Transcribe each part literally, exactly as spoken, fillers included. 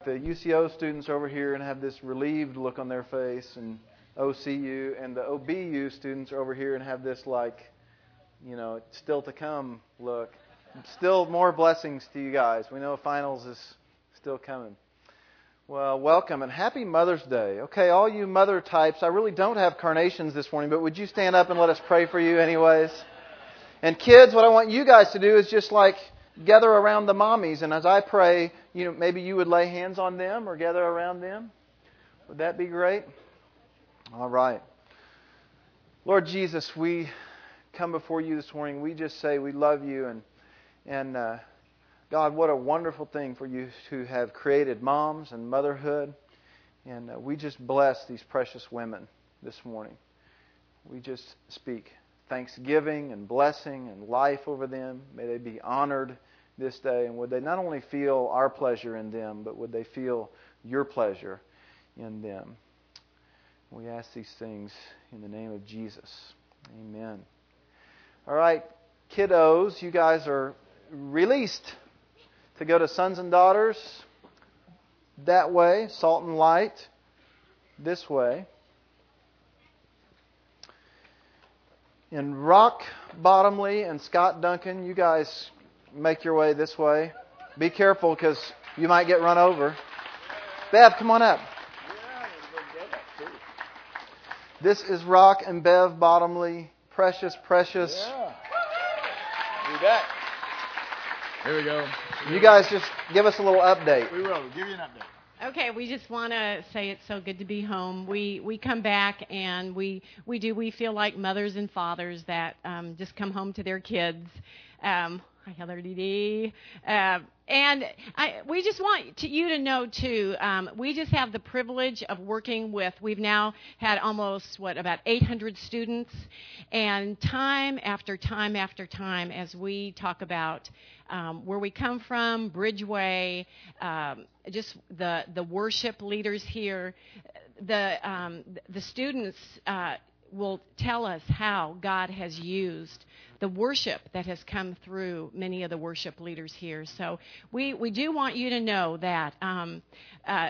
The U C O students over here and have this relieved look on their face, and O C U, and the O B U students are over here and have this like, you know, still to come look. Still more blessings to you guys. We know finals is still coming. Well, welcome and happy Mother's Day. Okay, all you mother types, I really don't have carnations this morning, but would you stand up and let us pray for you anyways? And kids, what I want you guys to do is just like gather around the mommies, and as I pray, you know, maybe you would lay hands on them or gather around them. Would that be great? All right. Lord Jesus, we come before you this morning. We just say we love you, and and uh, God, what a wonderful thing for you to have created moms and motherhood. And uh, we just bless these precious women this morning. We just speak thanksgiving and blessing and life over them. May they be honored this day. And would they not only feel our pleasure in them, but would they feel your pleasure in them? We ask these things in the name of Jesus. Amen. All right, kiddos, you guys are released to go to Sons and Daughters that way, Salt and Light this way. And Rock Bottomley and Scott Duncan, you guys make your way this way. Be careful because you might get run over. Bev, come on up. This is Rock and Bev Bottomley. Precious, precious. Yeah. Be back. Here we go. You guys just give us a little update. We will. We'll give you an update. Okay, we just want to say it's so good to be home. We we come back and we we do we feel like mothers and fathers that um, just come home to their kids. Um, hi, Heather Dee Dee. Uh, and I, we just want to, you to know too. Um, we just have the privilege of working with. We've now had almost what about eight hundred students, and time after time after time, as we talk about um, where we come from, Bridgeway. Um, just the the worship leaders here, the um, the students uh, will tell us how God has used the worship that has come through many of the worship leaders here. So we, we do want you to know that um, uh,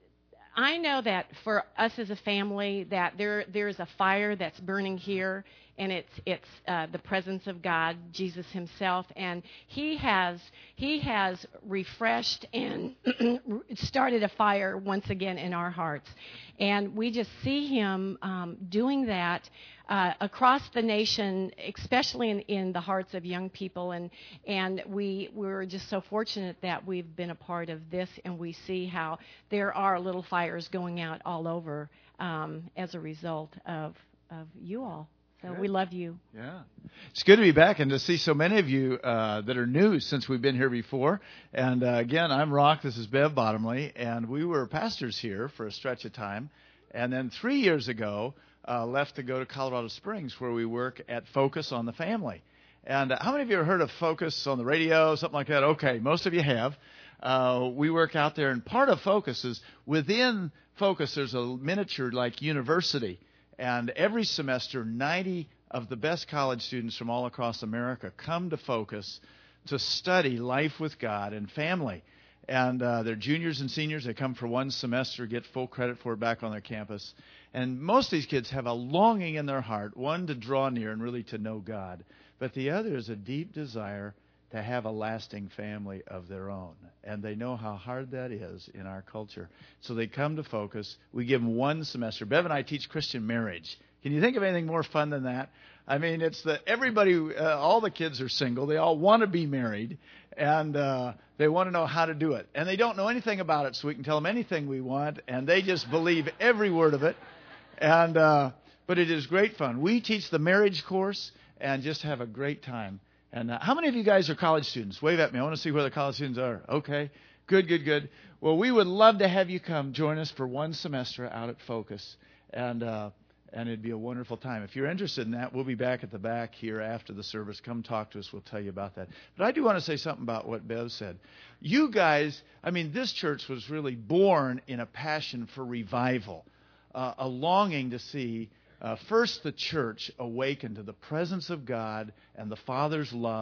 I know that for us as a family that there there is a fire that's burning here, and it's it's uh, the presence of God, Jesus Himself, and He has He has refreshed and started a fire once again in our hearts, and we just see Him um, doing that uh, across the nation, especially in, in the hearts of young people, and and we we're just so fortunate that we've been a part of this, and we see how there are little fires going out all over um, as a result of of you all. So Good. we love you. Yeah. It's good to be back and to see so many of you uh, that are new since we've been here before. And uh, again, I'm Rock. This is Bev Bottomley. And we were pastors here for a stretch of time. And then three years ago, uh, left to go to Colorado Springs, where we work at Focus on the Family. And uh, how many of you have heard of Focus on the radio, something like that? Okay, most of you have. Uh, we work out there, and part of Focus is within Focus, there's a miniature like university. And every semester, ninety of the best college students from all across America come to Focus to study life with God and family. And uh, they're juniors and seniors. They come for one semester, get full credit for it back on their campus. And most of these kids have a longing in their heart, one, to draw near and really to know God. But the other is a deep desire to have a lasting family of their own. And they know how hard that is in our culture. So they come to Focus. We give them one semester. Bev and I teach Christian marriage. Can you think of anything more fun than that? I mean, it's the everybody, uh, all the kids are single. They all want to be married, and uh, they want to know how to do it. And they don't know anything about it, so we can tell them anything we want, and they just believe every word of it. And uh, but it is great fun. We teach the marriage course and just have a great time. And uh, how many of you guys are college students? Wave at me. I want to see where the college students are. Okay. Good, good, good. Well, we would love to have you come join us for one semester out at Focus. And uh, and it'd be a wonderful time. If you're interested in that, we'll be back at the back here after the service. Come talk to us. We'll tell you about that. But I do want to say something about what Bev said. You guys, I mean, this church was really born in a passion for revival, uh, a longing to see Uh, first, the church awakened to the presence of God and the Father's love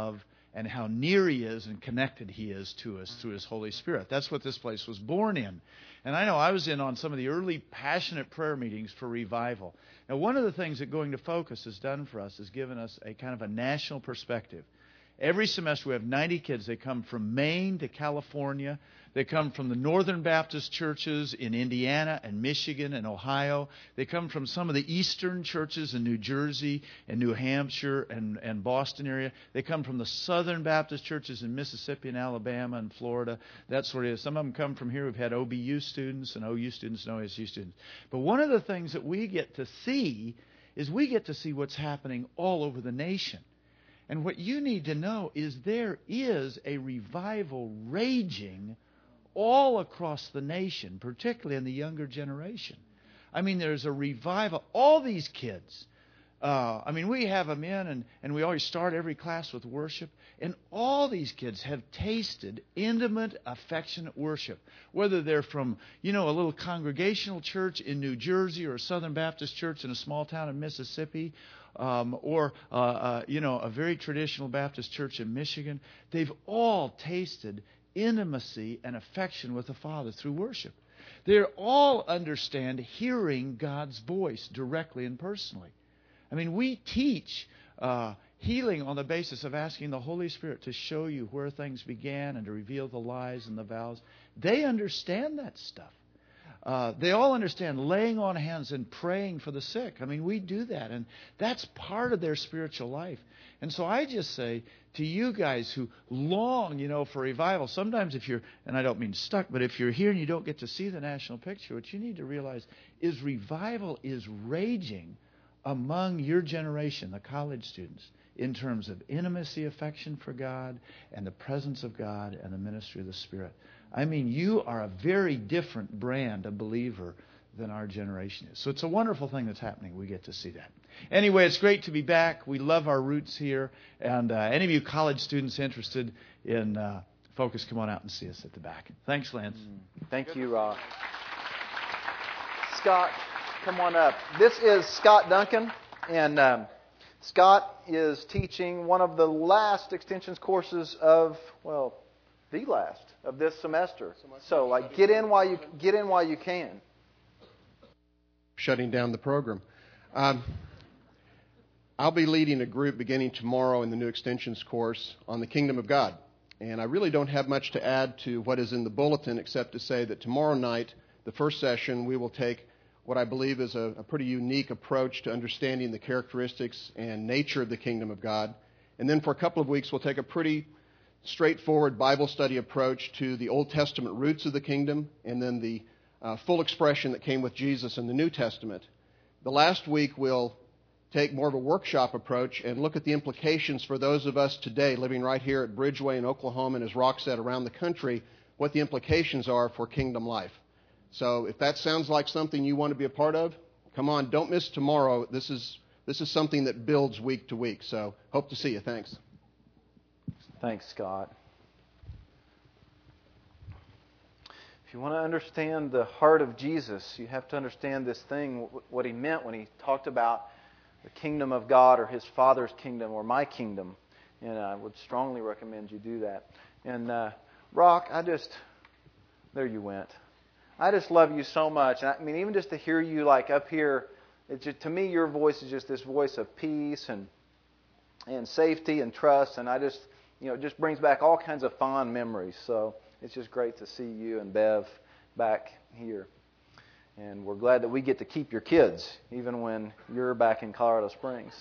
and how near He is and connected He is to us through His Holy Spirit. That's what this place was born in. And I know I was in on some of the early passionate prayer meetings for revival. Now, one of the things that Going to Focus has done for us is given us a kind of a national perspective. Every semester we have ninety kids. They come from Maine to California. They come from the Northern Baptist churches in Indiana and Michigan and Ohio. They come from some of the Eastern churches in New Jersey and New Hampshire and, and Boston area. They come from the Southern Baptist churches in Mississippi and Alabama and Florida. That sort of. Some of them come from here. We've had O B U students and O U students and O S U students. But one of the things that we get to see is we get to see what's happening all over the nation. And what you need to know is there is a revival raging all across the nation, particularly in the younger generation. I mean, there's a revival. All these kids, uh, I mean, we have them in, and, and we always start every class with worship. And all these kids have tasted intimate, affectionate worship. Whether they're from, you know, a little congregational church in New Jersey or a Southern Baptist church in a small town in Mississippi, Um, or, uh, uh, you know, a very traditional Baptist church in Michigan, they've all tasted intimacy and affection with the Father through worship. They all understand hearing God's voice directly and personally. I mean, we teach uh, healing on the basis of asking the Holy Spirit to show you where things began and to reveal the lies and the vows. They understand that stuff. Uh, they all understand laying on hands and praying for the sick. I mean, we do that, and that's part of their spiritual life. And so I just say to you guys who long, you know, for revival, sometimes if you're, and I don't mean stuck, but if you're here and you don't get to see the national picture, what you need to realize is revival is raging among your generation, the college students, in terms of intimacy, affection for God, and the presence of God and the ministry of the Spirit. I mean, you are a very different brand of believer than our generation is. So it's a wonderful thing that's happening. We get to see that. Anyway, it's great to be back. We love our roots here. And uh, any of you college students interested in uh, Focus, come on out and see us at the back. Thanks, Lance. Mm. Thank you, Rob. Scott, come on up. This is Scott Duncan, and um, Scott is teaching one of the last extensions courses of, well, the last of this semester. So, like, get in while you get in while you can. Shutting down the program. Um, I'll be leading a group beginning tomorrow in the new extensions course on the Kingdom of God. And I really don't have much to add to what is in the bulletin except to say that tomorrow night, the first session, we will take what I believe is a, a pretty unique approach to understanding the characteristics and nature of the Kingdom of God. And then for a couple of weeks, we'll take a pretty straightforward Bible study approach to the Old Testament roots of the kingdom and then the uh, full expression that came with Jesus in the New Testament. The last week we'll take more of a workshop approach and look at the implications for those of us today living right here at Bridgeway in Oklahoma and, as Rock said, around the country, what the implications are for kingdom life. So if that sounds like something you want to be a part of, come on, don't miss tomorrow. This is, this is something that builds week to week. So hope to see you. Thanks. Thanks, Scott. If you want to understand the heart of Jesus, you have to understand this thing, what He meant when He talked about the kingdom of God or His Father's kingdom or my kingdom. And I would strongly recommend you do that. And uh, Rock, I just, there you went. I just love you so much. I mean, even just to hear you like up here, it's just, to me, your voice is just this voice of peace and and safety and trust. And I just, you know, it just brings back all kinds of fond memories. So it's just great to see you and Bev back here. And we're glad that we get to keep your kids, even when you're back in Colorado Springs.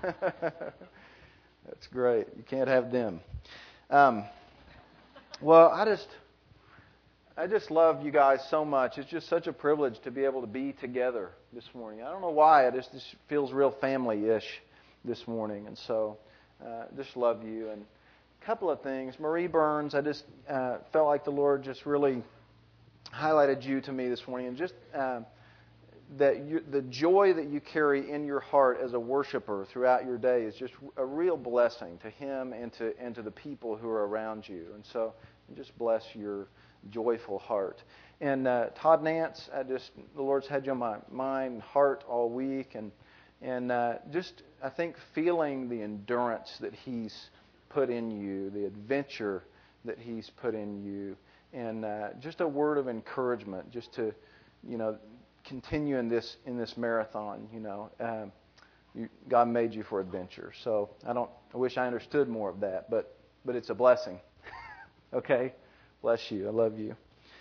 That's great. You can't have them. Um, well, I just, I just love you guys so much. It's just such a privilege to be able to be together this morning. I don't know why. It just, just feels real family-ish this morning. And so, uh, just love you. And a couple of things. Marie Burns, I just uh, felt like the Lord just really highlighted you to me this morning, and just uh, that you, the joy that you carry in your heart as a worshiper throughout your day is just a real blessing to Him and to and to the people who are around you. And so, just bless your joyful heart. And uh, Todd Nance, I just the Lord's had you on my mind, heart all week, and and uh, just I think feeling the endurance that He's put in you, the adventure that He's put in you, and uh, just a word of encouragement, just to, you know, continue in this in this marathon. You know, um, you, God made you for adventure. So I don't. I wish I understood more of that, but but it's a blessing. Okay, bless you. I love you.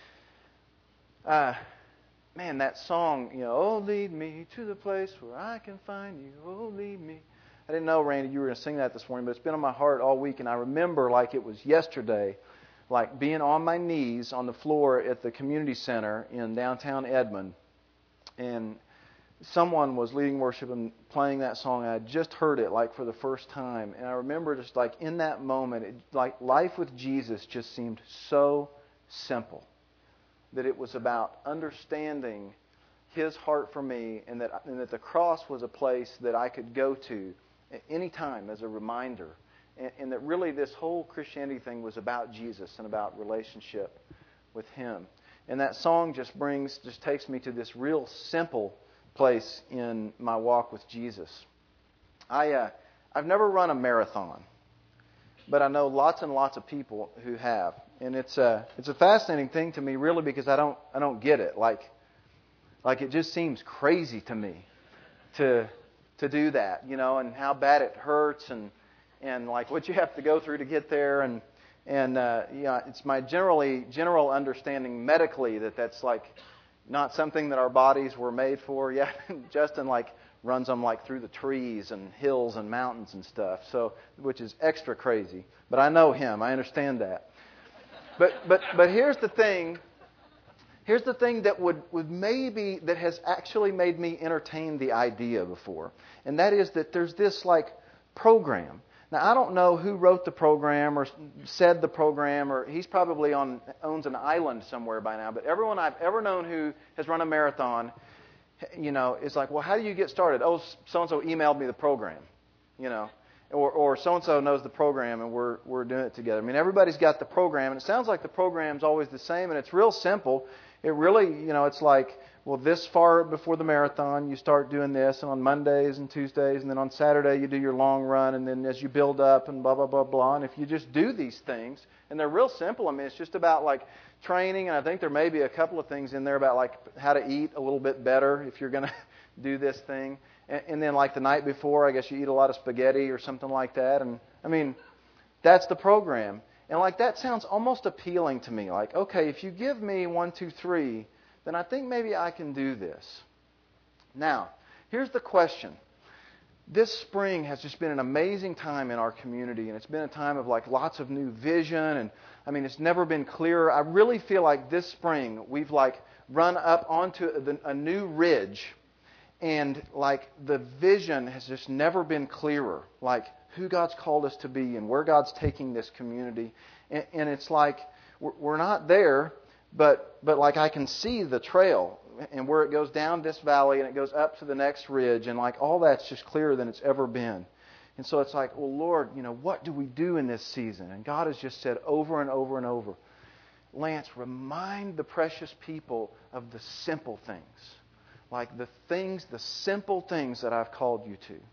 Uh, man, that song, you know, oh, lead me to the place where I can find you. Oh, lead me. I didn't know, Randy, you were going to sing that this morning, but it's been on my heart all week, and I remember like it was yesterday, like being on my knees on the floor at the community center in downtown Edmond, and someone was leading worship and playing that song. I had just heard it like for the first time, and I remember just like in that moment, it, like life with Jesus just seemed so simple, that it was about understanding His heart for me, and that and that the cross was a place that I could go to at any time as a reminder, and, and that really this whole Christianity thing was about Jesus and about relationship with Him. And that song just brings, just takes me to this real simple place in my walk with Jesus. I uh, I've never run a marathon, but I know lots and lots of people who have, and it's a it's a fascinating thing to me, really, because I don't I don't get it. Like like it just seems crazy to me to to do that, you know, and how bad it hurts, and and like what you have to go through to get there, and and uh, yeah, it's my generally general understanding medically that that's like not something that our bodies were made for. Yeah, Justin like runs them like through the trees and hills and mountains and stuff, so which is extra crazy. But I know him, I understand that. But but but here's the thing. Here's the thing that would, would maybe, that has actually made me entertain the idea before. And that is that there's this like program. Now, I don't know who wrote the program or said the program, or he's probably on owns an island somewhere by now. But everyone I've ever known who has run a marathon, you know, is like, well, how do you get started? Oh, so-and-so emailed me the program, you know. Or, or so-and-so knows the program, and we're we're doing it together. I mean, everybody's got the program, and it sounds like the program's always the same, and it's real simple. It really, you know, it's like, well, this far before the marathon, you start doing this, and on Mondays and Tuesdays, and then on Saturday you do your long run, and then as you build up, and blah, blah, blah, blah. And if you just do these things, and they're real simple, I mean, it's just about, like, training, and I think there may be a couple of things in there about, like, how to eat a little bit better if you're going to do this thing. And, and then, like, the night before, I guess you eat a lot of spaghetti or something like that. And, I mean, that's the program. And, like, that sounds almost appealing to me. Like, okay, if you give me one, two, three, then I think maybe I can do this. Now, here's the question. This spring has just been an amazing time in our community, and it's been a time of, like, lots of new vision. And, I mean, it's never been clearer. I really feel like this spring we've, like, run up onto a new ridge, and, like, the vision has just never been clearer. Like, who God's called us to be and where God's taking this community. And, and it's like we're not there, but but like I can see the trail and where it goes down this valley and it goes up to the next ridge, and like all that's just clearer than it's ever been. And so it's like, well, Lord, you know, what do we do in this season? And God has just said over and over and over, Lance, remind the precious people of the simple things. Like the things, the simple things that I've called you to.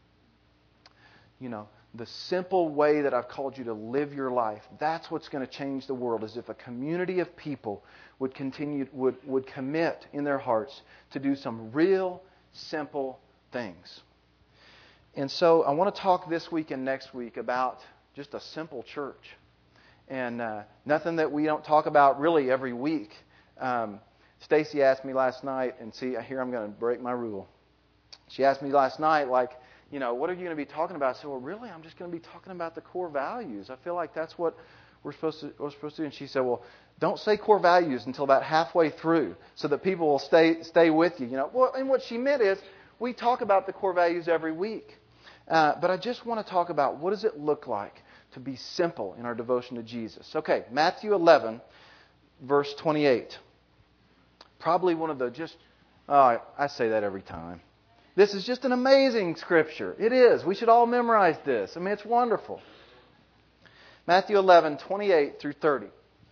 You know, the simple way that I've called you to live your life. That's what's going to change the world, is if a community of people would continue, would, would commit in their hearts to do some real simple things. And so I want to talk this week and next week about just a simple church. And uh, nothing that we don't talk about really every week. Um, Stacy asked me last night, and see, here I'm going to break my rule. She asked me last night, like, you know, what are you going to be talking about? I said, well, really, I'm just going to be talking about the core values. I feel like that's what we're supposed to we're supposed to do. And she said, well, don't say core values until about halfway through, so that people will stay stay with you. You know, well, and what she meant is we talk about the core values every week, uh, but I just want to talk about what does it look like to be simple in our devotion to Jesus. Okay, Matthew eleven, verse twenty-eight. Probably one of the just, oh, I say that every time. This is just an amazing scripture. It is. We should all memorize this. I mean, it's wonderful. Matthew eleven, twenty-eight through thirty.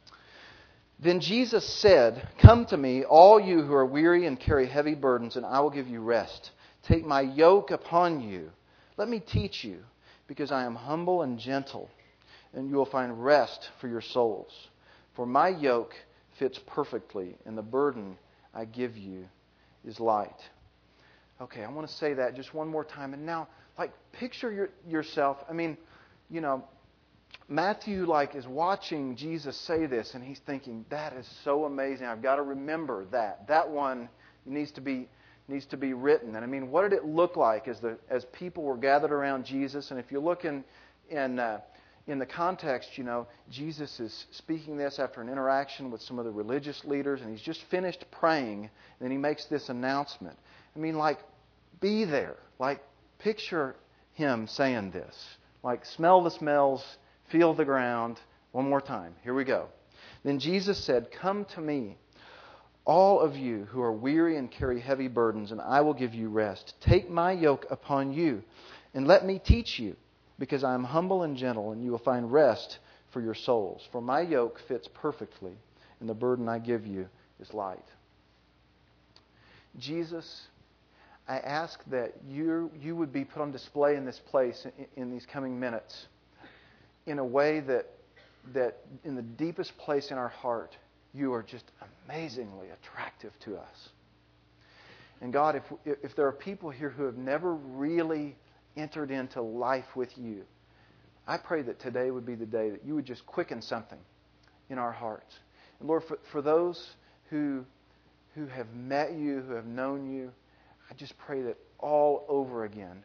Then Jesus said, "Come to me, all you who are weary and carry heavy burdens, and I will give you rest. Take my yoke upon you. Let me teach you, because I am humble and gentle, and you will find rest for your souls. For my yoke fits perfectly, and the burden I give you is light. Okay, I want to say that just one more time. And now, like, picture your, yourself. I mean, you know, Matthew, like, is watching Jesus say this, and he's thinking, that is so amazing. I've got to remember that. That one needs to be needs to be written. And I mean, what did it look like as the as people were gathered around Jesus? And if you look in in uh, in the context, you know, Jesus is speaking this after an interaction with some of the religious leaders, and he's just finished praying, and then he makes this announcement. I mean, like, be there. Like, picture him saying this. Like, smell the smells, feel the ground. One more time. Here we go. Then Jesus said, "Come to me, all of you who are weary and carry heavy burdens, and I will give you rest. Take my yoke upon you, and let me teach you, because I am humble and gentle, and you will find rest for your souls. For my yoke fits perfectly, and the burden I give you is light." Jesus, I ask that you you would be put on display in this place in, in these coming minutes in a way that that in the deepest place in our heart, you are just amazingly attractive to us. And God, if if there are people here who have never really entered into life with you, I pray that today would be the day that you would just quicken something in our hearts. And Lord, for, for those who who have met you, who have known you, I just pray that all over again,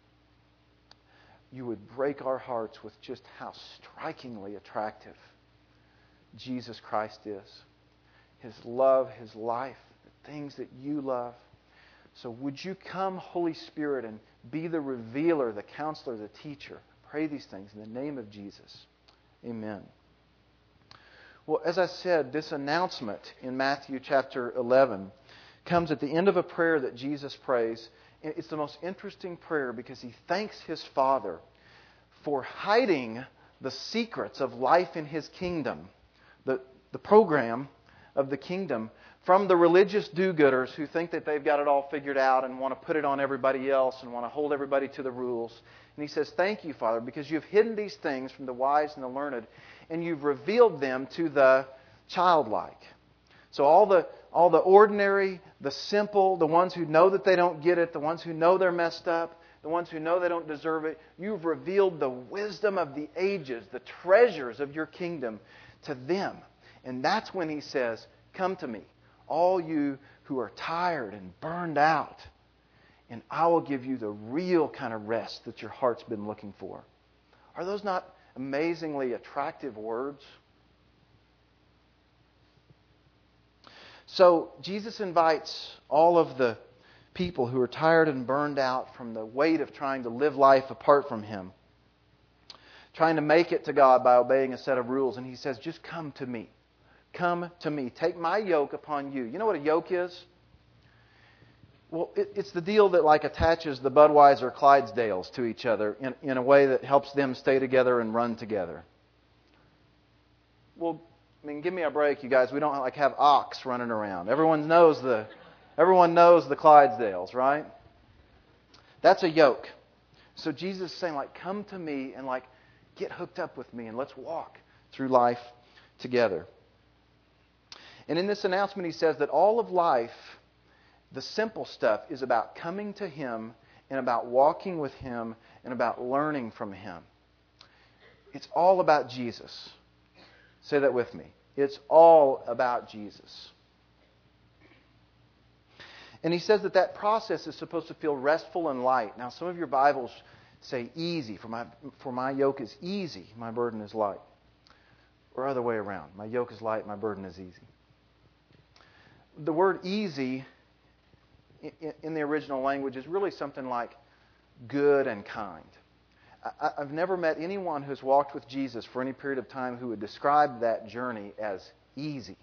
you would break our hearts with just how strikingly attractive Jesus Christ is. His love, His life, the things that you love. So would you come, Holy Spirit, and be the revealer, the counselor, the teacher. Pray these things in the name of Jesus. Amen. Well, as I said, this announcement in Matthew chapter eleven comes at the end of a prayer that Jesus prays. It's the most interesting prayer because He thanks His Father for hiding the secrets of life in His kingdom, the, the program of the kingdom, from the religious do-gooders who think that they've got it all figured out and want to put it on everybody else and want to hold everybody to the rules. And He says, "Thank you, Father, because you've hidden these things from the wise and the learned, and you've revealed them to the childlike." So all the all the ordinary, the simple, the ones who know that they don't get it, the ones who know they're messed up, the ones who know they don't deserve it, you've revealed the wisdom of the ages, the treasures of your kingdom to them. And that's when He says, "Come to me, all you who are tired and burned out, and I will give you the real kind of rest that your heart's been looking for." Are those not amazingly attractive words? So Jesus invites all of the people who are tired and burned out from the weight of trying to live life apart from Him, trying to make it to God by obeying a set of rules. And He says, just come to me. Come to me. Take my yoke upon you. You know what a yoke is? Well, it, it's the deal that like attaches the Budweiser Clydesdales to each other in, in a way that helps them stay together and run together. Well, I mean, give me a break, you guys. We don't like have ox running around. Everyone knows the, everyone knows the Clydesdales, right? That's a yoke. So Jesus is saying, like, come to me and like get hooked up with me and let's walk through life together. And in this announcement, He says that all of life, the simple stuff, is about coming to Him and about walking with Him and about learning from Him. It's all about Jesus. Say that with me. It's all about Jesus. And He says that that process is supposed to feel restful and light. Now, some of your Bibles say easy. For my, for my yoke is easy, my burden is light. Or other way around. My yoke is light, my burden is easy. The word easy in, in the original language is really something like good and kind. I've never met anyone who's walked with Jesus for any period of time who would describe that journey as easy.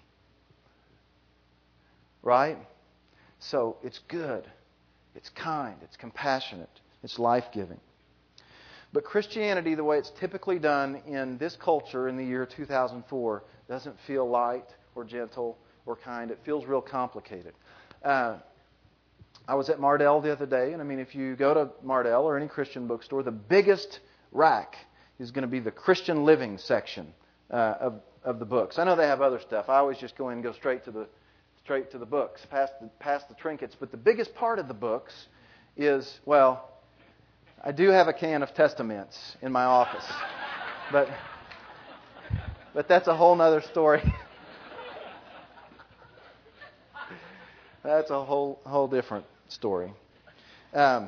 Right? So it's good, it's kind, it's compassionate, it's life-giving. But Christianity, the way it's typically done in this culture in the year two thousand four, doesn't feel light or gentle or kind. It feels real complicated. Uh, I was at Mardel the other day, and I mean, if you go to Mardel or any Christian bookstore, the biggest rack is going to be the Christian living section uh, of of the books. I know they have other stuff. I always just go in and go straight to the straight to the books, past the past the trinkets. But the biggest part of the books is, well, I do have a can of Testaments in my office, but but that's a whole other story. That's a whole whole different story. Um,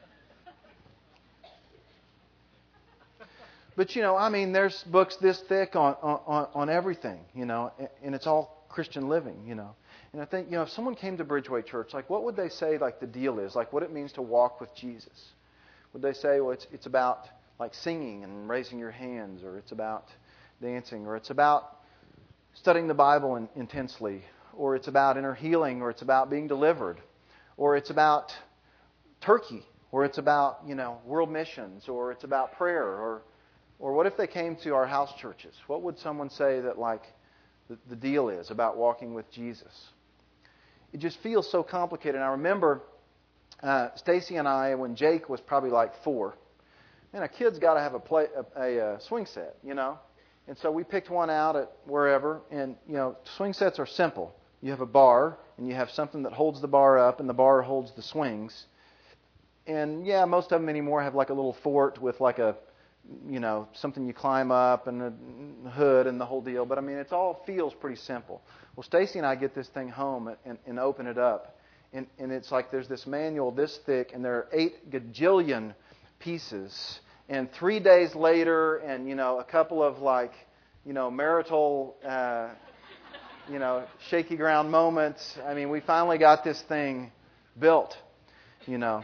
but you know, I mean, there's books this thick on, on on everything, you know, and it's all Christian living, you know. And I think, you know, if someone came to Bridgeway Church, like, what would they say, like, the deal is, like, what it means to walk with Jesus? Would they say, well, it's it's about like singing and raising your hands, or it's about dancing, or it's about studying the Bible in, intensely, or it's about inner healing, or it's about being delivered, or it's about Turkey, or it's about, you know, world missions, or it's about prayer, or or what if they came to our house churches? What would someone say that, like, the, the deal is about walking with Jesus? It just feels so complicated. And I remember uh, Stacy and I, when Jake was probably like four, man, a kid's got to have a, play, a, a, a swing set, you know. And so we picked one out at wherever, and, you know, swing sets are simple. You have a bar, and you have something that holds the bar up, and the bar holds the swings. And, yeah, most of them anymore have like a little fort with like a, you know, something you climb up and a hood and the whole deal. But, I mean, it all feels pretty simple. Well, Stacy and I get this thing home and, and open it up. And, and it's like there's this manual this thick, and there are eight gajillion pieces. And three days later, and, you know, a couple of, like, you know, marital, uh, you know, shaky ground moments. I mean, we finally got this thing built, you know.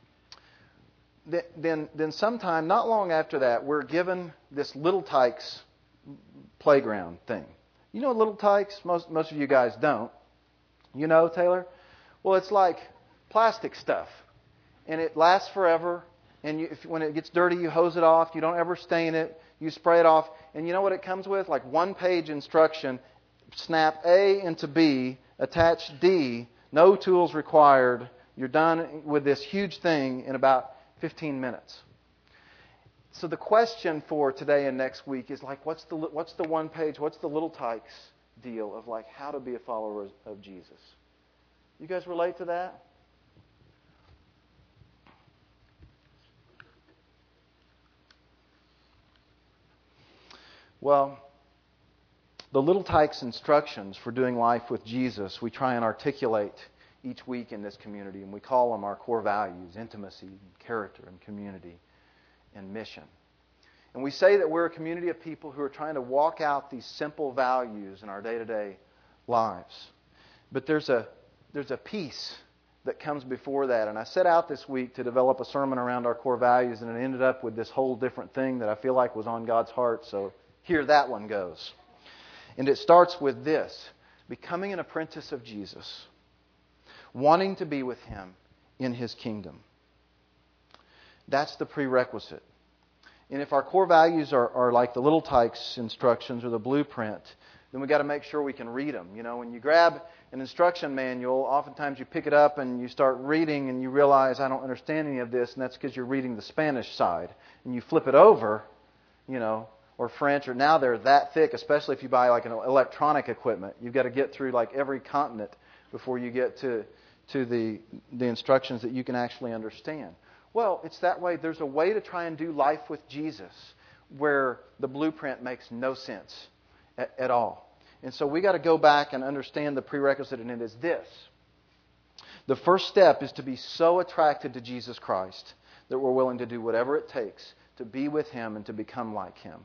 Then, then sometime, not long after that, we're given this Little Tykes playground thing. You know Little Tykes? Most most of you guys don't. You know, Taylor? Well, it's like plastic stuff, and it lasts forever. And you, if, when it gets dirty, you hose it off. You don't ever stain it. You spray it off. And you know what it comes with? Like one-page instruction. Snap A into B. Attach D. No tools required. You're done with this huge thing in about fifteen minutes. So the question for today and next week is like, what's the what's the one page, what's the Little Tykes deal of like how to be a follower of Jesus? You guys relate to that? Well, the Little Tykes instructions for doing life with Jesus, we try and articulate each week in this community, and we call them our core values: intimacy, character, and community, and mission. And we say that we're a community of people who are trying to walk out these simple values in our day-to-day lives. But there's a there's a piece that comes before that. And I set out this week to develop a sermon around our core values, and it ended up with this whole different thing that I feel like was on God's heart. So here that one goes. And it starts with this: becoming an apprentice of Jesus, wanting to be with Him in His kingdom. That's the prerequisite. And if our core values are, are like the Little Tykes instructions or the blueprint, then we've got to make sure we can read them. You know, when you grab an instruction manual, oftentimes you pick it up and you start reading and you realize, I don't understand any of this, and that's because you're reading the Spanish side. And you flip it over, you know, or French, or now they're that thick, especially if you buy like an electronic equipment. You've got to get through like every continent before you get to, to the, the instructions that you can actually understand. Well, it's that way. There's a way to try and do life with Jesus where the blueprint makes no sense at, at all. And so we got to go back and understand the prerequisite, and it is this. The first step is to be so attracted to Jesus Christ that we're willing to do whatever it takes to be with Him and to become like Him.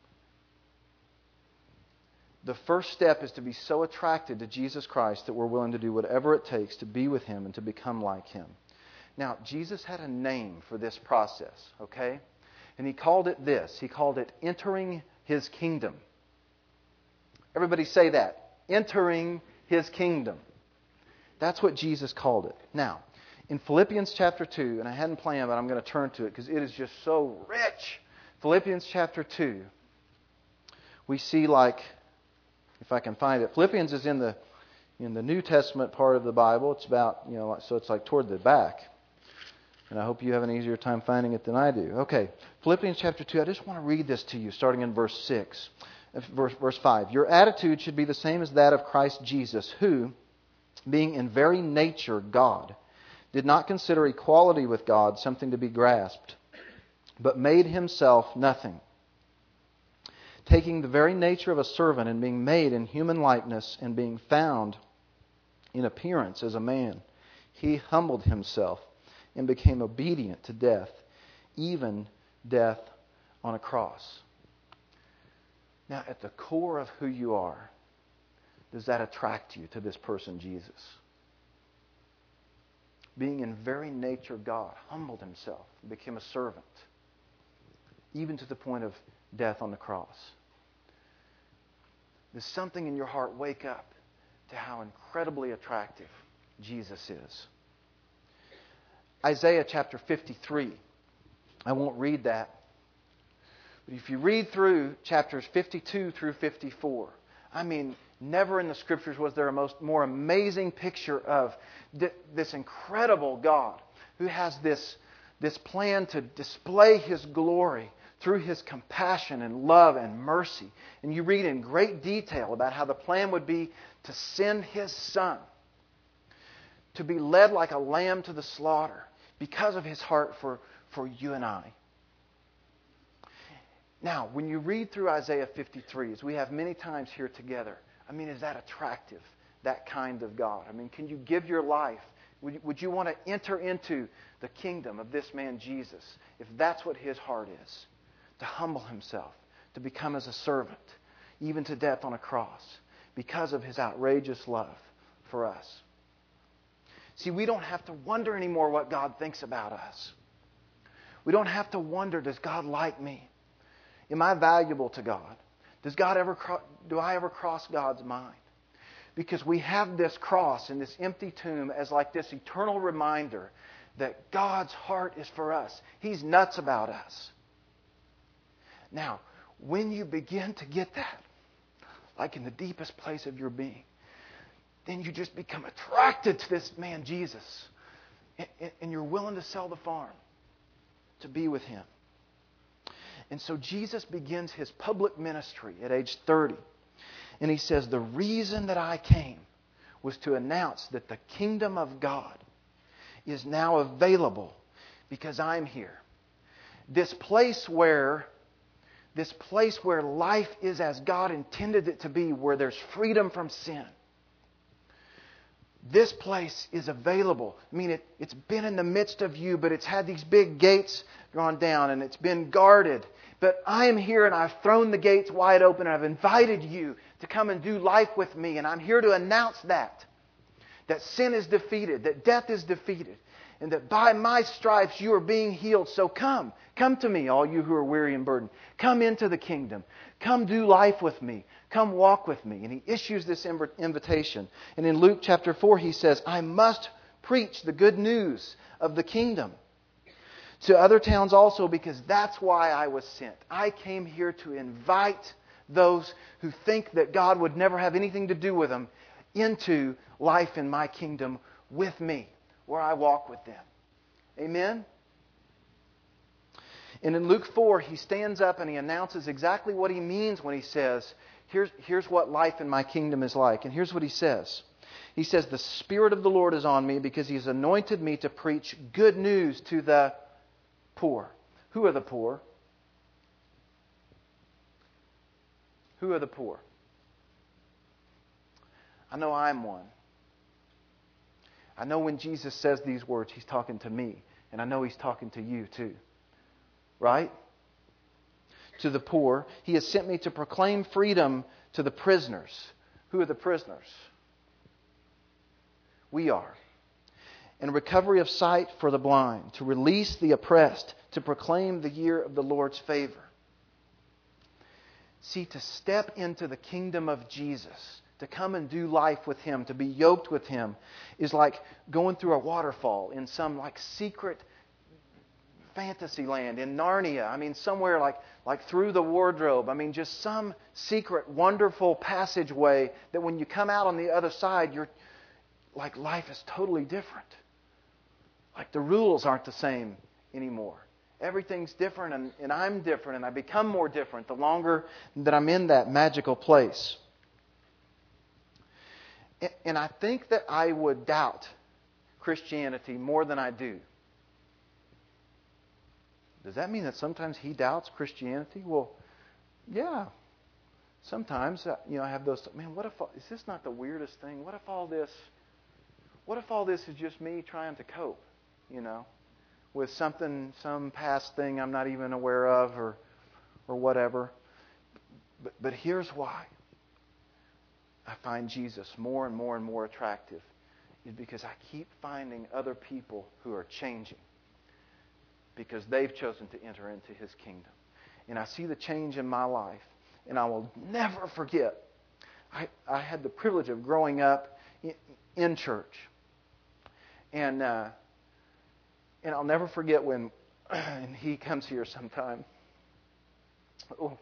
The first step is to be so attracted to Jesus Christ that we're willing to do whatever it takes to be with Him and to become like Him. Now, Jesus had a name for this process, okay? And He called it this. He called it entering His kingdom. Everybody say that. Entering His kingdom. That's what Jesus called it. Now, in Philippians chapter two, and I hadn't planned, but I'm going to turn to it because it is just so rich. Philippians chapter two, we see like, if I can find it, Philippians is in the in the New Testament part of the Bible. It's about, you know, so it's like toward the back. And I hope you have an easier time finding it than I do. Okay, Philippians chapter two, I just want to read this to you starting in verse six. Verse, verse five. Your attitude should be the same as that of Christ Jesus, who, being in very nature God, did not consider equality with God something to be grasped, but made himself nothing, taking the very nature of a servant and being made in human likeness and being found in appearance as a man, he humbled himself and became obedient to death, even death on a cross. Now, at the core of who you are, does that attract you to this person, Jesus? Being in very nature God, humbled himself, became a servant, even to the point of death on the cross. Does something in your heart wake up to how incredibly attractive Jesus is? Isaiah chapter fifty-three. I won't read that. But if you read through chapters fifty-two through fifty-four, I mean, never in the Scriptures was there a most, more amazing picture of th- this incredible God who has this, this plan to display His glory through His compassion and love and mercy. And you read in great detail about how the plan would be to send His Son to be led like a lamb to the slaughter because of His heart for, for you and I. Now, when you read through Isaiah fifty-three, as we have many times here together, I mean, is that attractive, that kind of God? I mean, can you give your life? Would you, would you want to enter into the kingdom of this man Jesus, if that's what his heart is? To humble himself, to become as a servant, even to death on a cross, because of His outrageous love for us. See, we don't have to wonder anymore what God thinks about us. We don't have to wonder, does God like me? Am I valuable to God? Does God ever cro- do I ever cross God's mind? Because we have this cross and this empty tomb as like this eternal reminder that God's heart is for us. He's nuts about us. Now, when you begin to get that, like in the deepest place of your being, then you just become attracted to this man Jesus. And you're willing to sell the farm to be with Him. And so Jesus begins His public ministry at age thirty. And He says, the reason that I came was to announce that the kingdom of God is now available because I'm here. This place where, this place where life is as God intended it to be, where there's freedom from sin. This place is available. I mean, it, it's been in the midst of you, but it's had these big gates drawn down and it's been guarded. But I am here and I've thrown the gates wide open and I've invited you to come and do life with me. And I'm here to announce that. That sin is defeated, that death is defeated, and that by my stripes you are being healed. So come, come to me, all you who are weary and burdened. Come into the kingdom. Come do life with me. Come walk with me. And He issues this invitation. And in Luke chapter four, He says, I must preach the good news of the kingdom to other towns also, because that's why I was sent. I came here to invite those who think that God would never have anything to do with them into life in my kingdom with me, where I walk with them. Amen? And in Luke four, He stands up and He announces exactly what He means when He says, here's, here's what life in my kingdom is like. And here's what He says. He says, the Spirit of the Lord is on me because He has anointed me to preach good news to the poor. Who are the poor? Who are the poor? I know I'm one. I know when Jesus says these words, He's talking to me. And I know He's talking to you too. Right? To the poor. He has sent me to proclaim freedom to the prisoners. Who are the prisoners? We are. And recovery of sight for the blind. To release the oppressed. To proclaim the year of the Lord's favor. See, to step into the kingdom of Jesus, to come and do life with Him, to be yoked with Him, is like going through a waterfall in some like secret fantasy land in Narnia. I mean, somewhere like, like through the wardrobe. I mean, just some secret, wonderful passageway that when you come out on the other side, you're like life is totally different. like the rules aren't the same anymore. Everything's different, and, and I'm different, and I become more different the longer that I'm in that magical place. And, and I think that I would doubt Christianity more than I do. Does that mean that sometimes he doubts Christianity? Well, yeah. Sometimes, uh, you know, I have those, man, what if, is this not the weirdest thing? What if all this, what if all this is just me trying to cope, you know, with something, some past thing I'm not even aware of or, or whatever. But, but here's why I find Jesus more and more and more attractive, is because I keep finding other people who are changing because they've chosen to enter into His kingdom. And I see the change in my life. And I will never forget, I, I had the privilege of growing up in, in church. And uh, and I'll never forget when, and he comes here sometime. Oh.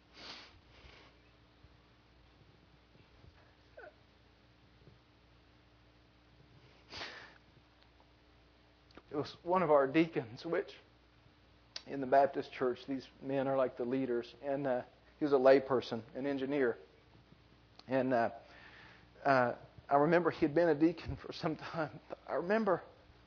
It was one of our deacons, which in the Baptist church, these men are like the leaders. And uh, he was a layperson, an engineer. And uh, uh, I remember he had been a deacon for some time. I remember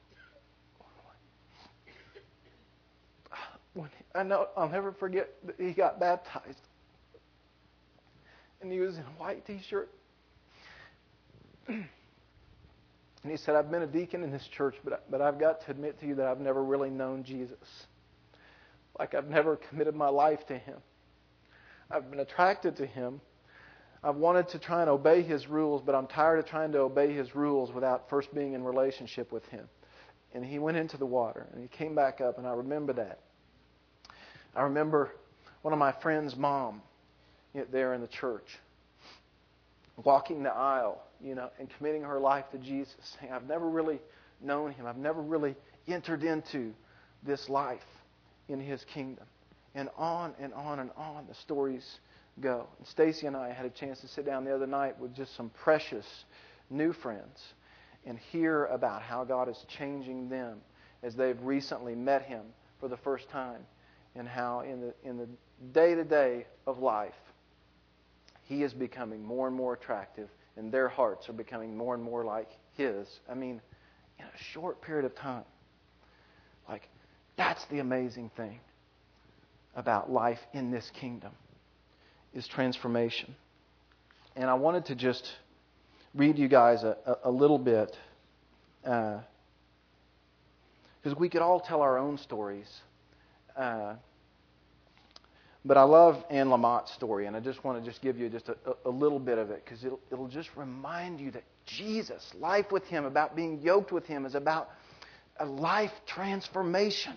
when he, I know I'll never forget that he got baptized. And he was in a white t-shirt. And he said, I've been a deacon in this church, but but I've got to admit to you that I've never really known Jesus. Like I've never committed my life to Him. I've been attracted to Him. I've wanted to try and obey His rules, but I'm tired of trying to obey His rules without first being in relationship with Him. And he went into the water, and he came back up, and I remember that. I remember one of my friend's mom there in the church, walking the aisle, you know, and committing her life to Jesus, saying, I've never really known Him. I've never really entered into this life in His kingdom. And on and on and on the stories go. And Stacy and I had a chance to sit down the other night with just some precious new friends and hear about how God is changing them as they've recently met Him for the first time, and how in the in the day-to-day of life He is becoming more and more attractive, and their hearts are becoming more and more like His. I mean, in a short period of time. Like, that's the amazing thing about life in this kingdom, is transformation. And I wanted to just read you guys a, a, a little bit, because uh, we could all tell our own stories. Uh, but I love Anne Lamott's story, and I just want to just give you just a, a little bit of it, because it'll, it'll just remind you that Jesus, life with Him, about being yoked with Him, is about a life transformation.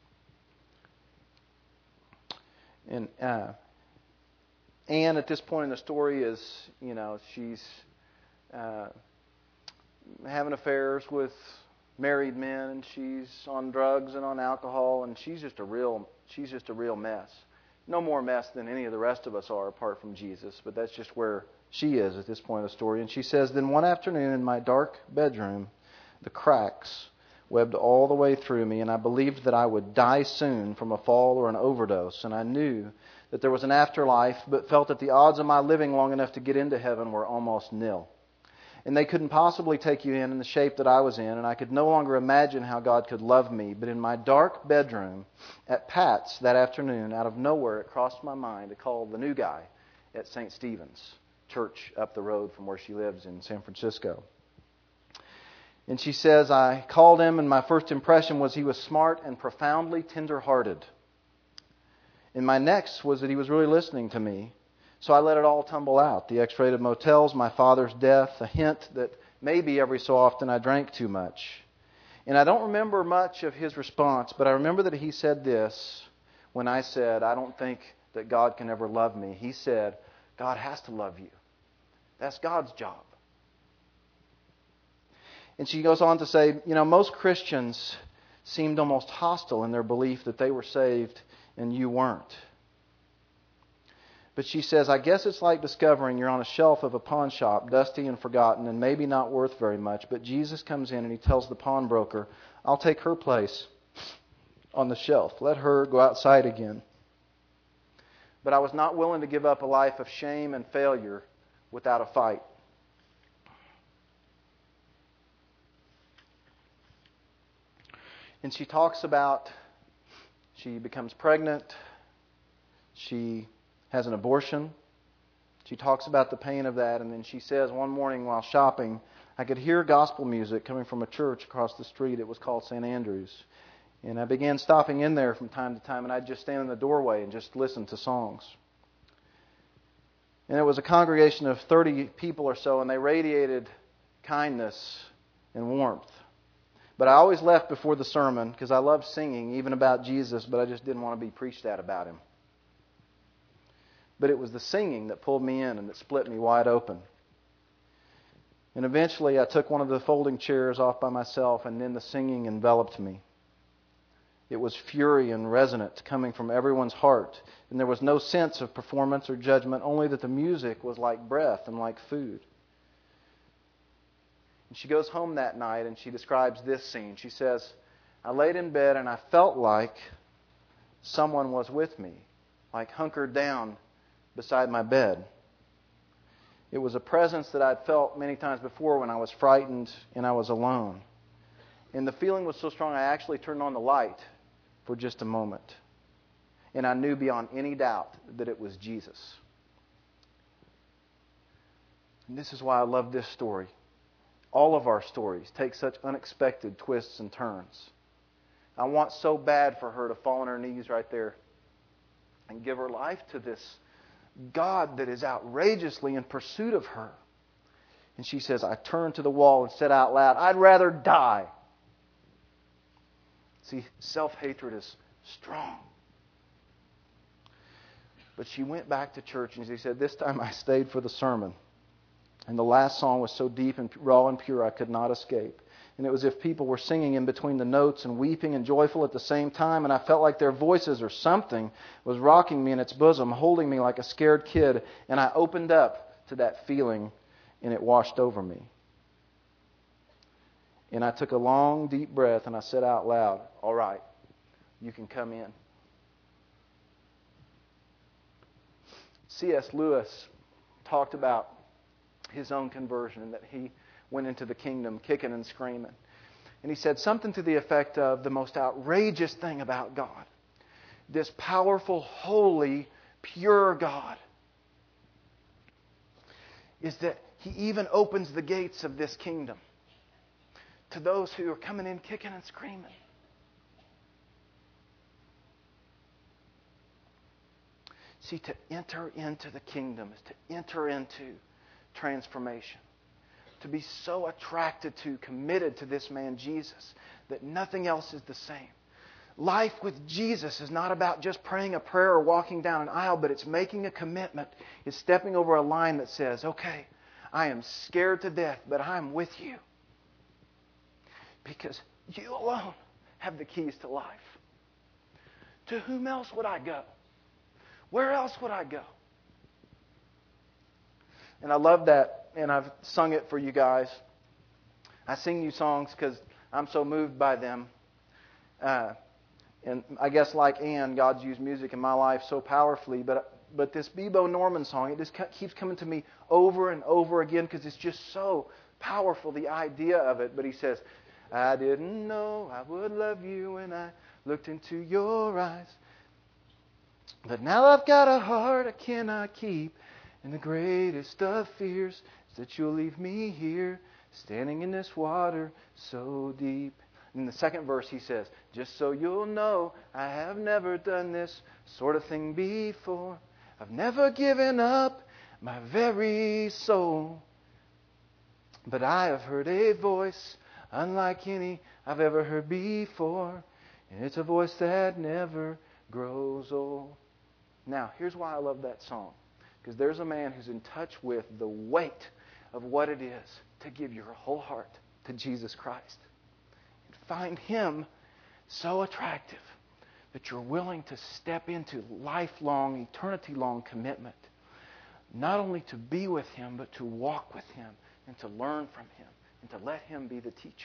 And uh, Anne, at this point in the story, is, you know, she's uh, having affairs with married men, and she's on drugs and on alcohol, and she's just a real, she's just a real mess. No more mess than any of the rest of us are, apart from Jesus. But that's just where she is at this point in the story. And she says, then one afternoon in my dark bedroom, the cracks webbed all the way through me, and I believed that I would die soon from a fall or an overdose. And I knew that there was an afterlife, but felt that the odds of my living long enough to get into heaven were almost nil. And they couldn't possibly take you in in the shape that I was in, and I could no longer imagine how God could love me. But in my dark bedroom at Pat's that afternoon, out of nowhere, it crossed my mind to call the new guy at Saint Stephen's Church up the road from where she lives in San Francisco. And she says, I called him, and my first impression was he was smart and profoundly tender-hearted. And my next was that he was really listening to me. So I let it all tumble out. The X-rated motels, my father's death, a hint that maybe every so often I drank too much. And I don't remember much of his response, but I remember that he said this when I said, I don't think that God can ever love me. He said, God has to love you. That's God's job. And she goes on to say, you know, most Christians seemed almost hostile in their belief that they were saved and you weren't. But she says, I guess it's like discovering you're on a shelf of a pawn shop, dusty and forgotten, and maybe not worth very much. But Jesus comes in and he tells the pawnbroker, I'll take her place on the shelf. Let her go outside again. But I was not willing to give up a life of shame and failure without a fight. And she talks about, she becomes pregnant, she has an abortion. She talks about the pain of that, and then she says one morning while shopping, I could hear gospel music coming from a church across the street. It was called Saint Andrews. And I began stopping in there from time to time, and I'd just stand in the doorway and just listen to songs. And it was a congregation of thirty people or so, and they radiated kindness and warmth. But I always left before the sermon because I loved singing, even about Jesus, but I just didn't want to be preached at about Him. But it was the singing that pulled me in and that split me wide open. And eventually I took one of the folding chairs off by myself, and then the singing enveloped me. It was fury and resonant coming from everyone's heart. And there was no sense of performance or judgment, only that the music was like breath and like food. And she goes home that night and she describes this scene. She says, I laid in bed and I felt like someone was with me, like hunkered down beside my bed. It was a presence that I'd felt many times before when I was frightened and I was alone. And the feeling was so strong I actually turned on the light for just a moment. And I knew beyond any doubt that it was Jesus. And this is why I love this story. All of our stories take such unexpected twists and turns. I want so bad for her to fall on her knees right there and give her life to this God that is outrageously in pursuit of her. And she says, I turned to the wall and said out loud, I'd rather die. See, self-hatred is strong. But she went back to church and she said, this time I stayed for the sermon. And the last song was so deep and raw and pure I could not escape. And it was as if people were singing in between the notes and weeping and joyful at the same time. And I felt like their voices or something was rocking me in its bosom, holding me like a scared kid. And I opened up to that feeling and it washed over me. And I took a long, deep breath and I said out loud, all right, you can come in. C S Lewis talked about his own conversion and that he went into the kingdom kicking and screaming. And he said something to the effect of the most outrageous thing about God. This powerful, holy, pure God is that He even opens the gates of this kingdom to those who are coming in kicking and screaming. See, to enter into the kingdom is to enter into transformation. To be so attracted to, committed to this man Jesus, that nothing else is the same. Life with Jesus is not about just praying a prayer or walking down an aisle, but it's making a commitment. It's stepping over a line that says, okay, I am scared to death, but I'm with you. Because you alone have the keys to life. To whom else would I go? Where else would I go? And I love that, and I've sung it for you guys. I sing you songs because I'm so moved by them. Uh, and I guess like Ann, God's used music in my life so powerfully. But but this Bebo Norman song, it just keeps coming to me over and over again because it's just so powerful, the idea of it. But he says, I didn't know I would love you when I looked into your eyes. But now I've got a heart I cannot keep. And the greatest of fears is that you'll leave me here, standing in this water so deep. In the second verse he says, just so you'll know, I have never done this sort of thing before. I've never given up my very soul. But I have heard a voice unlike any I've ever heard before. And it's a voice that never grows old. Now, here's why I love that song. Because there's a man who's in touch with the weight of what it is to give your whole heart to Jesus Christ. And find Him so attractive that you're willing to step into lifelong, eternity-long commitment. Not only to be with Him, but to walk with Him and to learn from Him and to let Him be the teacher.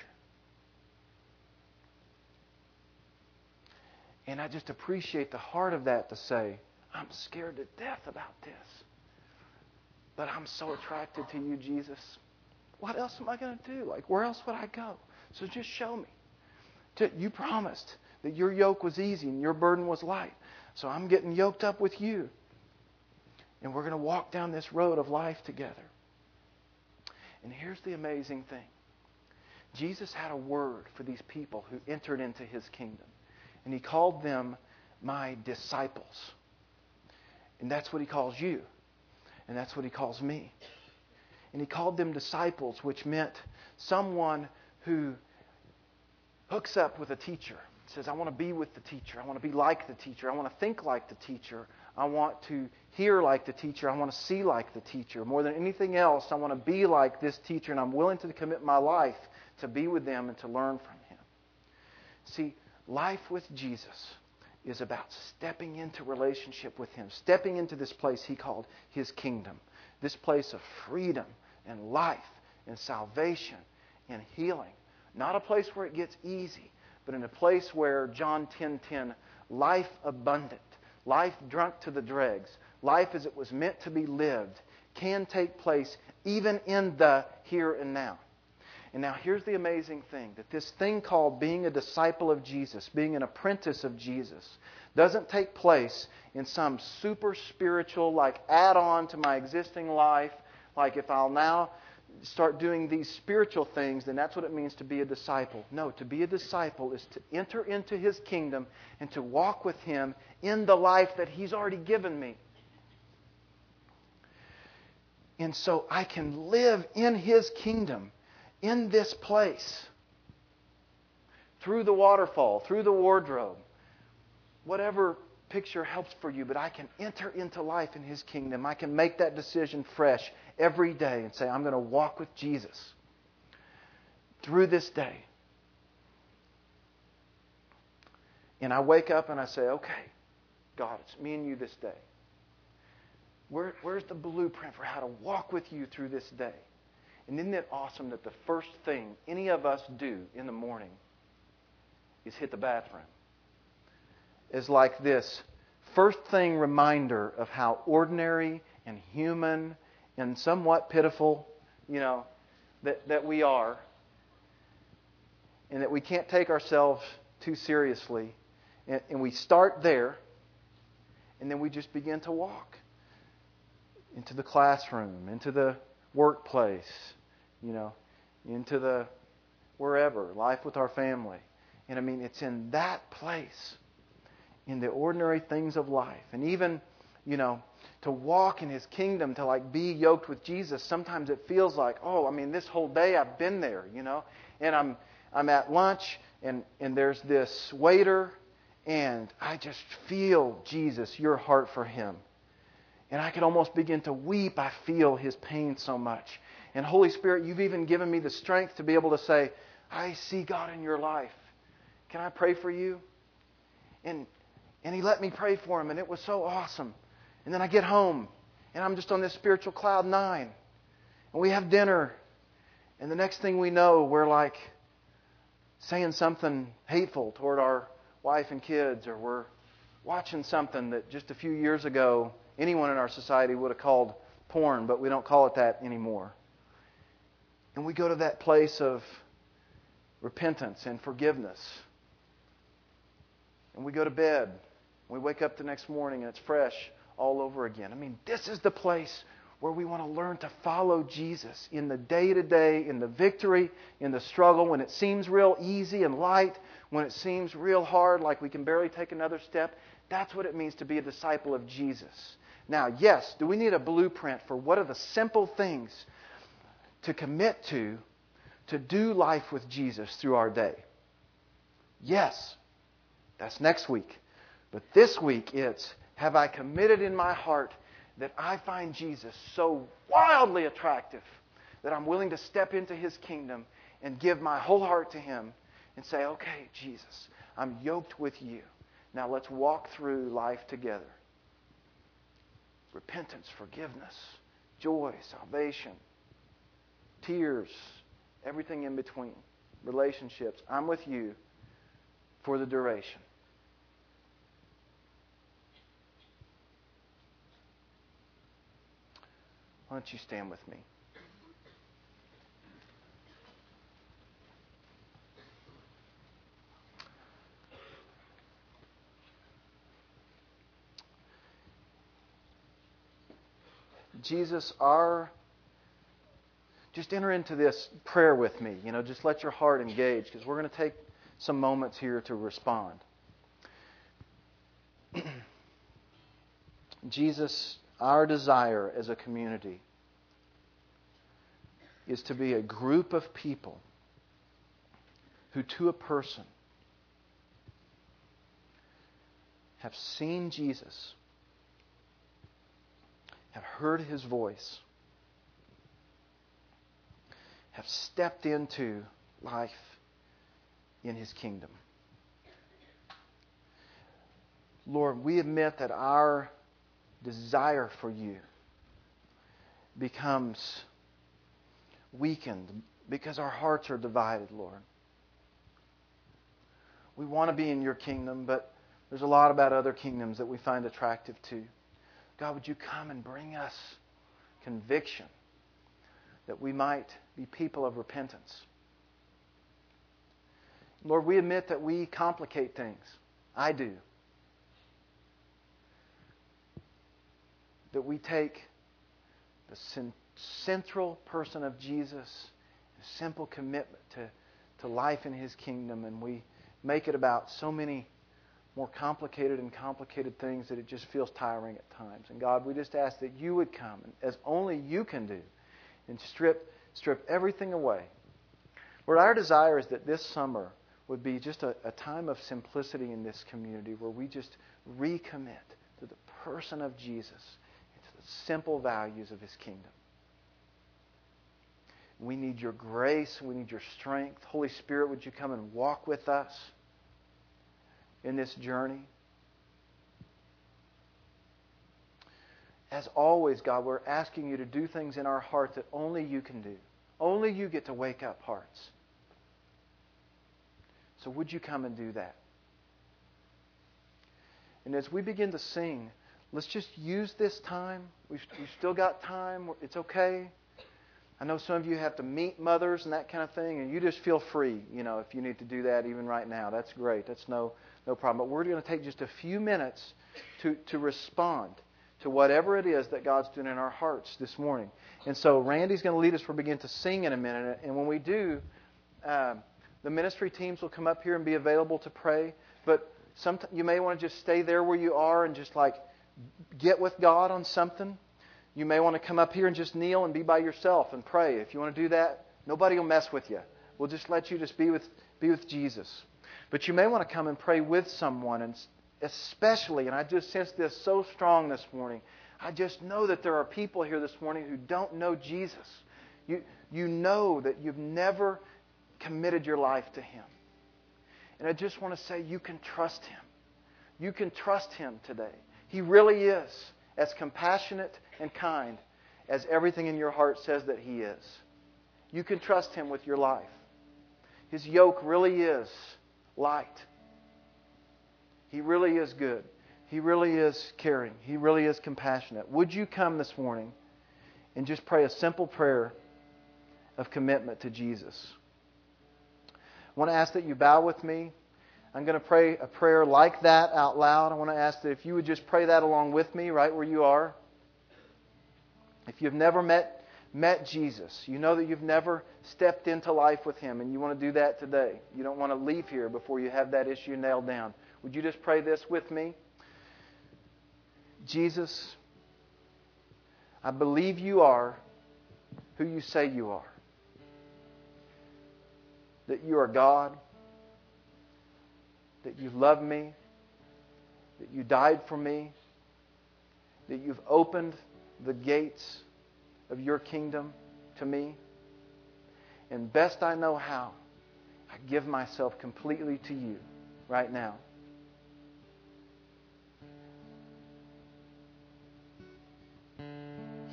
And I just appreciate the heart of that to say, I'm scared to death about this. But I'm so attracted to you, Jesus. What else am I going to do? Like, where else would I go? So just show me. You promised that your yoke was easy and your burden was light. So I'm getting yoked up with you. And we're going to walk down this road of life together. And here's the amazing thing. Jesus had a word for these people who entered into His kingdom. And He called them my disciples. And that's what He calls you. And that's what He calls me. And He called them disciples, which meant someone who hooks up with a teacher. Says, I want to be with the teacher. I want to be like the teacher. I want to think like the teacher. I want to hear like the teacher. I want to see like the teacher. More than anything else, I want to be like this teacher, and I'm willing to commit my life to be with them and to learn from Him. See, life with Jesus is about stepping into relationship with Him, stepping into this place He called His kingdom, this place of freedom and life and salvation and healing. Not a place where it gets easy, but in a place where, John ten ten, life abundant, life drunk to the dregs, life as it was meant to be lived, can take place even in the here and now. And now here's the amazing thing, that this thing called being a disciple of Jesus, being an apprentice of Jesus, doesn't take place in some super spiritual, like add-on to my existing life, like if I'll now start doing these spiritual things, then that's what it means to be a disciple. No, to be a disciple is to enter into His kingdom and to walk with Him in the life that He's already given me. And so I can live in His kingdom, in this place, through the waterfall, through the wardrobe, whatever picture helps for you, but I can enter into life in His kingdom. I can make that decision fresh every day and say, I'm going to walk with Jesus through this day. And I wake up and I say, okay, God, it's me and you this day. Where, where's the blueprint for how to walk with you through this day? And isn't it awesome that the first thing any of us do in the morning is hit the bathroom? Is like this first thing reminder of how ordinary and human and somewhat pitiful, you know, that, that we are. And that we can't take ourselves too seriously. And, and we start there. And then we just begin to walk into the classroom, into the workplace, you know, into the wherever, life with our family. And I mean, it's in that place, in the ordinary things of life. And even, you know, to walk in His kingdom, to like be yoked with Jesus, sometimes it feels like, oh, I mean, this whole day I've been there, you know. And I'm I'm at lunch and, and there's this waiter and I just feel, Jesus, your heart for him. And I can almost begin to weep. I feel his pain so much. And Holy Spirit, you've even given me the strength to be able to say, I see God in your life. Can I pray for you? And And He let me pray for him, and it was so awesome. And then I get home, and I'm just on this spiritual cloud nine. And we have dinner. And the next thing we know, we're like saying something hateful toward our wife and kids, or we're watching something that just a few years ago anyone in our society would have called porn, but we don't call it that anymore. And we go to that place of repentance and forgiveness. And we go to bed. We wake up the next morning and it's fresh all over again. I mean, this is the place where we want to learn to follow Jesus in the day-to-day, in the victory, in the struggle, when it seems real easy and light, when it seems real hard, like we can barely take another step. That's what it means to be a disciple of Jesus. Now, yes, do we need a blueprint for what are the simple things to commit to, to do life with Jesus through our day? Yes. That's next week. But this week it's, have I committed in my heart that I find Jesus so wildly attractive that I'm willing to step into His kingdom and give my whole heart to Him and say, okay, Jesus, I'm yoked with you. Now let's walk through life together. Repentance, forgiveness, joy, salvation, tears, everything in between. Relationships. I'm with you for the duration. Why don't you stand with me? Jesus, our just enter into this prayer with me. You know, just let your heart engage, because we're going to take some moments here to respond. Jesus, our desire as a community is to be a group of people who, to a person, have seen Jesus, have heard His voice, have stepped into life in His kingdom. Lord, we admit that our desire for You becomes weakened because our hearts are divided, Lord. We want to be in Your kingdom, but there's a lot about other kingdoms that we find attractive too. God, would You come and bring us conviction that we might be people of repentance. Lord, we admit that we complicate things. I do. That we take the central person of Jesus, a simple commitment to, to life in His kingdom, and we make it about so many more complicated and complicated things that it just feels tiring at times. And God, we just ask that You would come, as only You can do, and strip strip everything away. Lord, our desire is that this summer would be just a, a time of simplicity in this community where we just recommit to the person of Jesus and to the simple values of His kingdom. We need Your grace. We need Your strength. Holy Spirit, would You come and walk with us in this journey? As always, God, we're asking You to do things in our heart that only You can do. Only You get to wake up hearts. So would You come and do that? And as we begin to sing, let's just use this time. We've, we've still got time. It's okay. I know some of you have to meet mothers and that kind of thing, and you just feel free, you know, if you need to do that even right now. That's great. That's no, no problem. But we're going to take just a few minutes to, to respond to whatever it is that God's doing in our hearts this morning. And so Randy's going to lead us. We'll begin to sing in a minute. And when we do, um, the ministry teams will come up here and be available to pray. But sometimes you may want to just stay there where you are and just like get with God on something. You may want to come up here and just kneel and be by yourself and pray. If you want to do that, nobody will mess with you. We'll just let you just be with be with Jesus. But you may want to come and pray with someone, and especially, and I just sense this so strong this morning, I just know that there are people here this morning who don't know Jesus. You, you know that you've never committed your life to Him. And I just want to say you can trust Him. You can trust Him today. He really is as compassionate and kind as everything in your heart says that He is. You can trust Him with your life. His yoke really is light. He really is good. He really is caring. He really is compassionate. Would you come this morning and just pray a simple prayer of commitment to Jesus? I want to ask that you bow with me. I'm going to pray a prayer like that out loud. I want to ask that if you would just pray that along with me right where you are. If you've never met met Jesus, you know that you've never stepped into life with Him, and you want to do that today. You don't want to leave here before you have that issue nailed down. Would you just pray this with me? Jesus, I believe You are who You say You are. That You are God. That You love me. That You died for me. That You've opened the gates of Your kingdom to me. And best I know how, I give myself completely to You right now.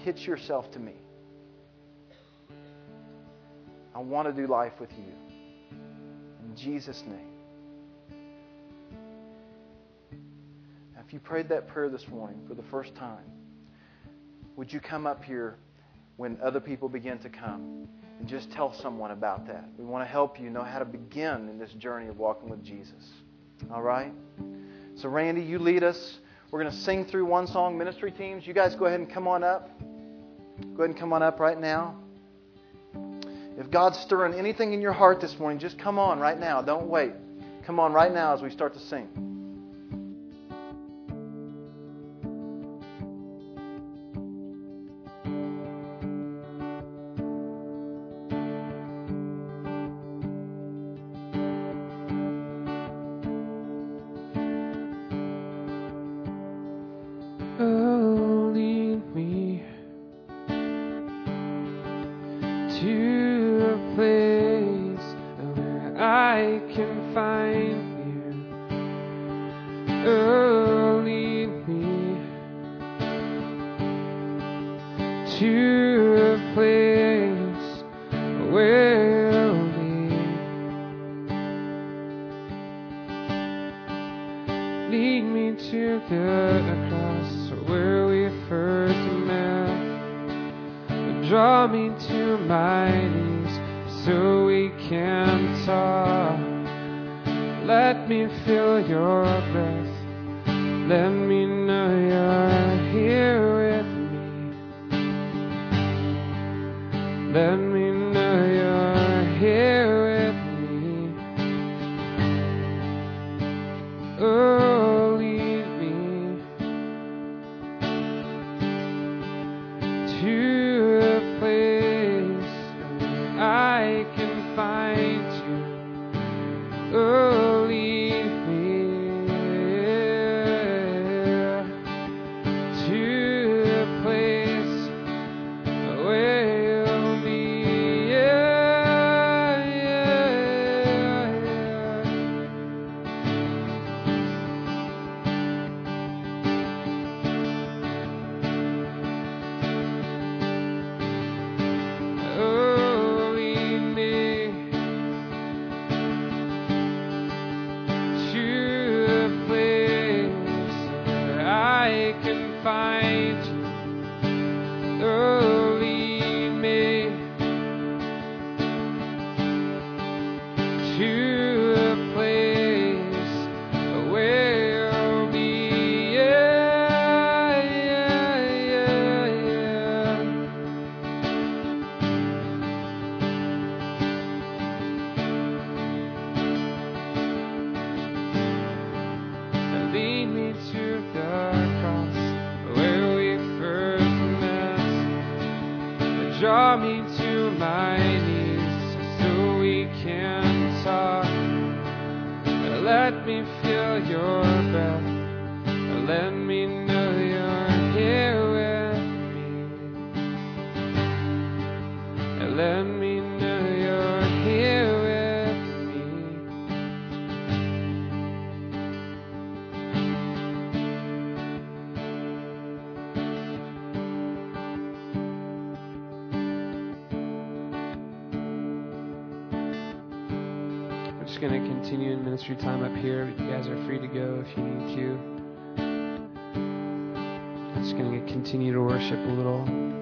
hitch yourself to me. I want to do life with you. In Jesus' name. Now, if you prayed that prayer this morning for the first time, would you come up here when other people begin to come and just tell someone about that? We want to help you know how to begin in this journey of walking with Jesus. All right? So Randy, you lead us. We're going to sing through one song. Ministry teams, you guys go ahead and come on up. Go ahead and come on up right now. If God's stirring anything in your heart this morning, just come on right now. Don't wait. Come on right now as we start to sing. Going to continue in ministry time up here. You guys are free to go if you need to. I'm just going to continue to worship a little.